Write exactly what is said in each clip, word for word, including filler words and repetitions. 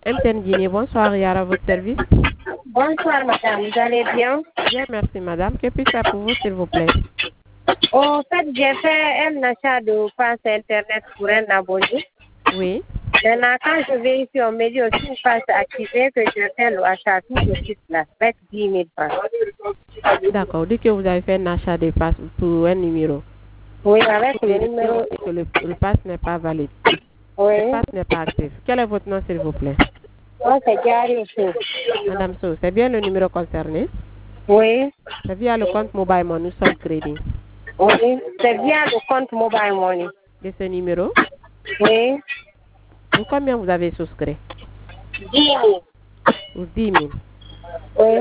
M T N Guinée, bonsoir, Yara, à votre service. Bonsoir, madame. Vous allez bien? Bien, merci, madame. Que puis-je faire pour vous, s'il vous plaît? En fait, j'ai fait un achat de passe Internet pour un abonné. Oui. Maintenant, quand je vérifie, on me dit aussi une passe activée que je fais l'achat tout de suite là, avec dix mille francs. D'accord. Dès que vous avez fait un achat de passe pour un numéro. Oui, avec le numéro. Et que le, le passe n'est pas valide. Oui. Le passe n'est pas actif. Quel est votre nom, s'il vous plaît? Moi, c'est Gary aussi. Madame So, c'est bien le numéro concerné? Oui. C'est via le compte Mobile Money Sol Crédit. Oui. C'est via le compte Mobile Money. De ce numéro? Oui. Pour combien vous avez souscrit? dix mille. Pour dix mille. Oui.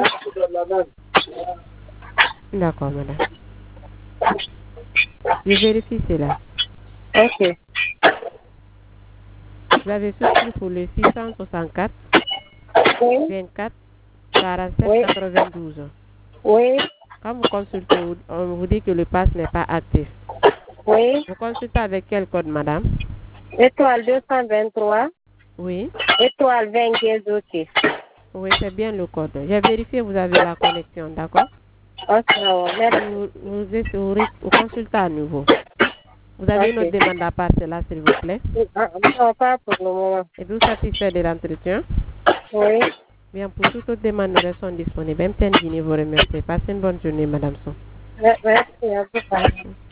D'accord, madame. Je vérifie cela. Ok. Vous avez souscrit pour le six cent soixante-quatre, Oui. vingt-quatre, quarante-sept, Oui. quatre-vingt-douze. Oui. Quand vous consultez, on vous dit que le pass n'est pas actif. Oui. Vous consultez avec quel code, madame? Étoile deux cent vingt-trois. Oui. Étoile vingt-deux, ok. Oui, c'est bien le code. J'ai vérifié, vous avez la connexion, d'accord? Ok, merci. Vous, vous, vous, vous consultez à nouveau. Vous avez une autre Ok. demande à part cela, s'il vous plaît? Ah, non, pas pour le moment. Êtes-vous satisfait de l'entretien? Oui. Bien, pour toute autre demande, nous restons disponibles. M T N Guinée vous remercie. Passez une bonne journée, madame Son. Merci, à vous.